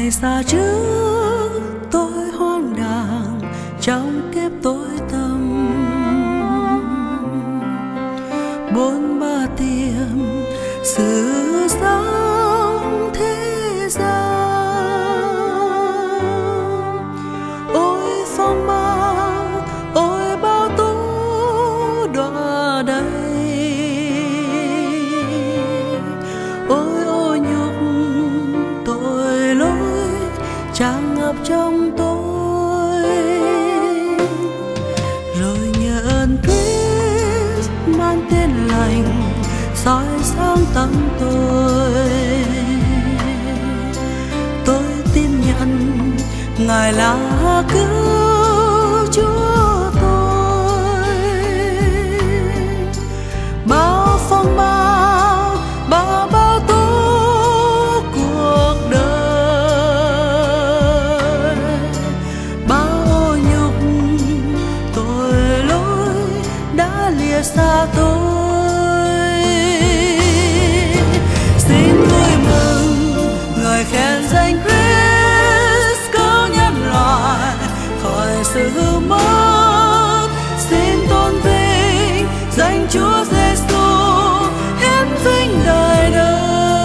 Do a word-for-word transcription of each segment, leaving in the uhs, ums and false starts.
ngày xa trước tôi hoang đàng trong kiếp tối tăm, bốn ba tiềm sự sống thế gian. Ôi phong ba, ôi bao tố đọa đầy, ôi ô nhục tội lỗi tràn ngập trong tôi. Rồi nhờ ơn Christ mang tên lành soi sáng tâm tôi, tôi tin nhận Ngài là cứu Chúa tôi. Bao phong ba, bao bao tố cuộc đời, bao ô nhục tội lỗi đã lìa xa tôi. Xin vui mừng người khen danh Christ cứu nhân loại khỏi sự hư mất. Xin tôn vinh danh Chúa Giêsu hiến vinh đời đời.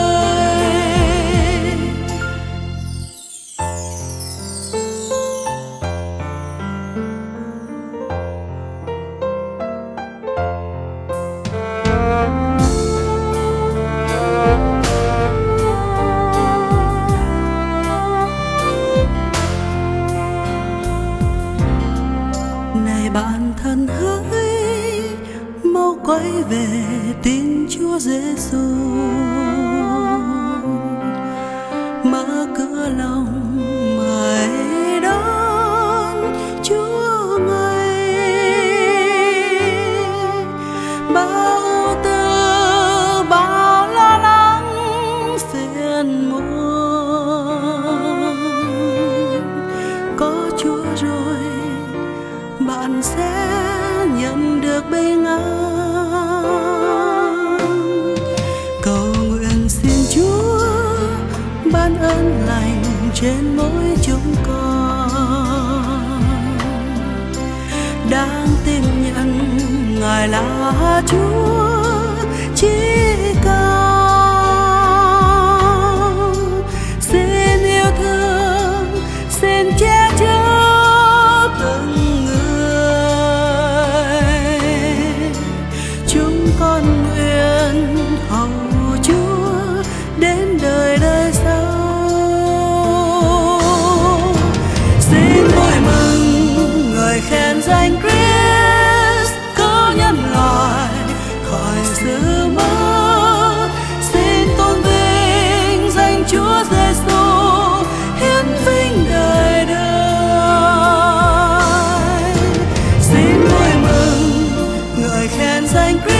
Này bạn thân hỡi, mau quay về tin Chúa Giêsu, mở cửa lòng mời đón Chúa ngay. Bao ưu tư, bao lo lắng phiền muộn, có Chúa rồi bạn sẽ nhận được bình an. Cầu nguyện xin Chúa ban ơn lành trên mỗi chúng con, đang tin nhận Ngài là Chúa chí cao. Xin yêu thương, xin che chở từng con nguyện hầu Chúa đến đời đời sau. Xin vui mừng người khen danh Christ cứu nhân loại khỏi sự mất. Xin tôn vinh danh Chúa Giêsu hiến vinh đời đời. Xin vui mừng người khen danh Christ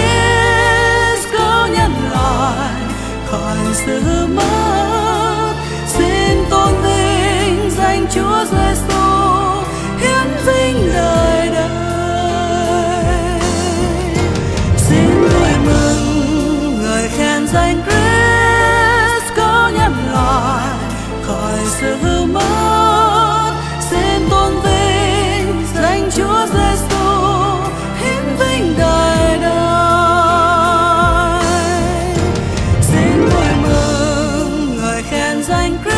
khỏi sự mất. Xin tôn vinh danh Chúa Giêsu hiến vinh đời đời. Xin vui mừng người khen danh Christ cứu nhân loại khỏi sự mất. Xin tôn vinh danh Chúa Giêsu hiến vinh đời đời. Danh Christ